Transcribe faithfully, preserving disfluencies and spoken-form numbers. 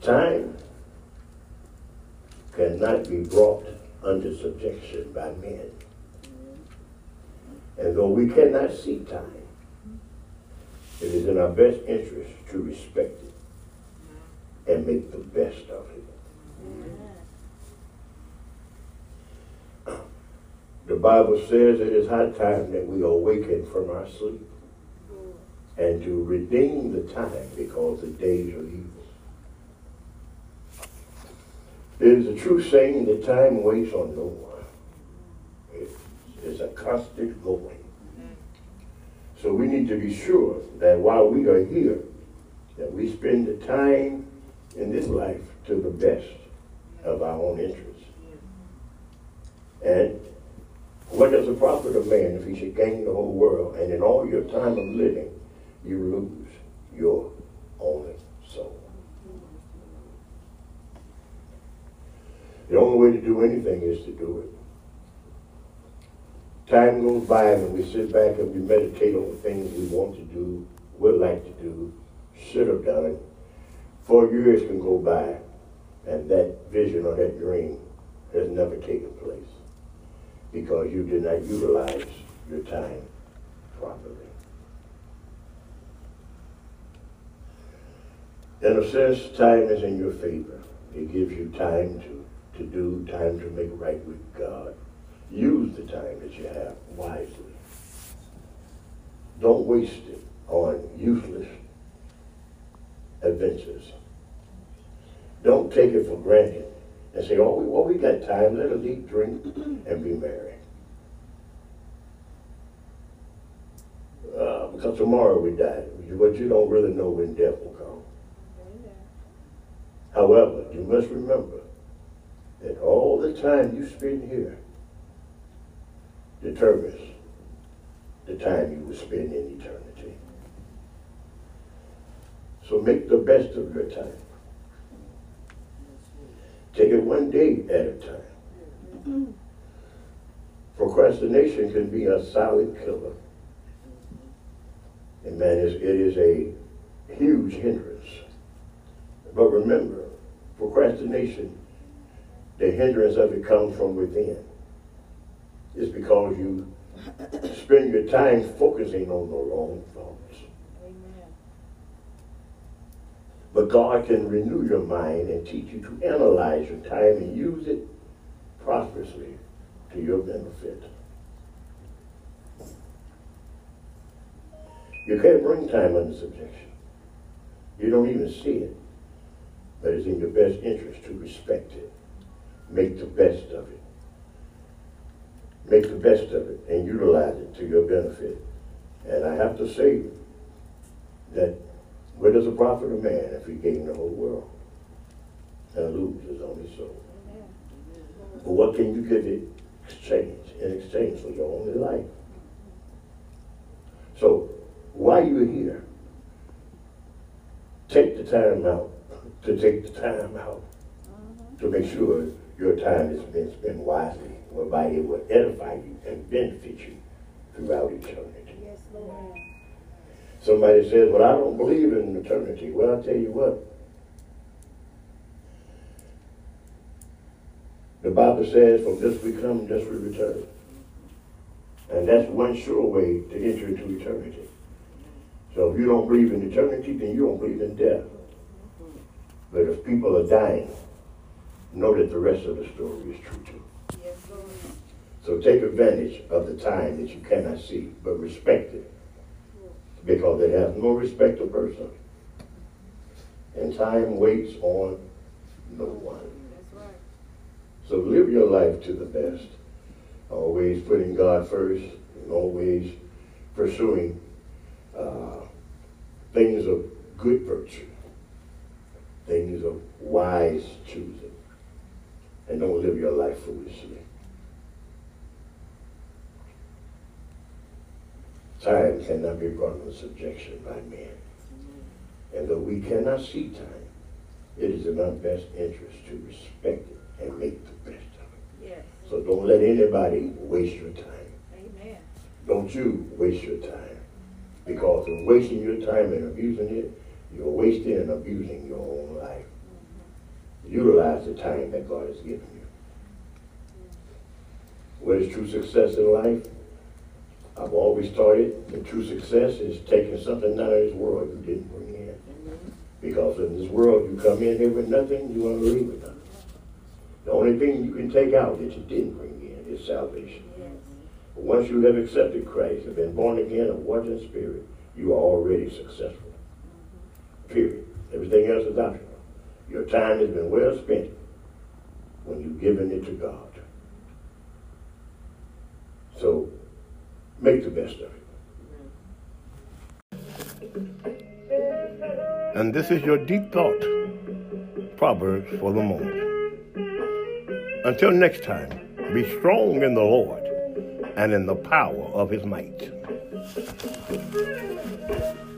Time cannot be brought under subjection by men. And though we cannot see time, it is in our best interest to respect it and make the best of it. The Bible says it is high time that we awaken from our sleep and to redeem the time because the days are evil. It is a true saying that time waits on no one. It is a constant going. So we need to be sure that while we are here, that we spend the time in this life to the best of our own interests. And what does it profit a man if he should gain the whole world and in all your time of living you lose your only soul? The only way to do anything is to do it. Time goes by and we sit back and we meditate on the things we want to do, would like to do, should have done. Four years can go by and that vision or that dream has never taken place because you did not utilize your time properly. In a sense, time is in your favor. It gives you time to, to do, time to make right with God. Use the time that you have wisely. Don't waste it on useless adventures. Don't take it for granted and say, oh, we, well, we got time. Let us eat, drink, and be merry. Uh, because tomorrow we die. But you don't really know when death will come. However, you must remember that all the time you spend here determines the time you will spend in eternity. So make the best of your time. Take it one day at a time. Procrastination can be a silent killer. And man, it is a huge hindrance. But remember, procrastination, the hindrance of it comes from within. It's because you spend your time focusing on the wrong thoughts. Amen. But God can renew your mind and teach you to analyze your time and use it prosperously to your benefit. You can't bring time under subjection. You don't even see it. But it's in your best interest to respect it. Make the best of it. Make the best of it and utilize it to your benefit. And I have to say that where does it profit a man if he gain the whole world and lose his only soul? But what can you give in exchange, in exchange for your only life? So while you're here, take the time out to take the time out to make sure your time has been spent wisely, whereby it will edify you and benefit you throughout eternity. Yes, Lord. Somebody says, well, I don't believe in eternity. Well, I'll tell you what. The Bible says, from this we come, this we return. And that's one sure way to enter into eternity. So if you don't believe in eternity, then you don't believe in death. But if people are dying, know that the rest of the story is true too. Yes, Lord. So take advantage of the time that you cannot see, but respect it. Because it has no respect of person. And time waits on no one. That's right. So live your life to the best. Always putting God first and always pursuing uh, things of good virtue. Things of wise choosing. And don't live your life foolishly. Time cannot be brought into subjection by men. And though we cannot see time, it is in our best interest to respect it and make the best of it. Yes. So don't let anybody waste your time. Amen. Don't you waste your time. Because in wasting your time and abusing it, you're wasting and abusing your own life. Utilize the time that God has given you. What is true success in life? I've always taught it, the true success is taking something out of this world you didn't bring in. Because in this world you come in here with nothing, you want to leave with nothing. The only thing you can take out that you didn't bring in is salvation. But once you have accepted Christ, have been born again of water and spirit, you are already successful. Period. Everything else is optional. Your time has been well spent when you've given it to God. So, make the best of it. And this is your deep thought, Proverbs for the moment. Until next time, be strong in the Lord and in the power of his might.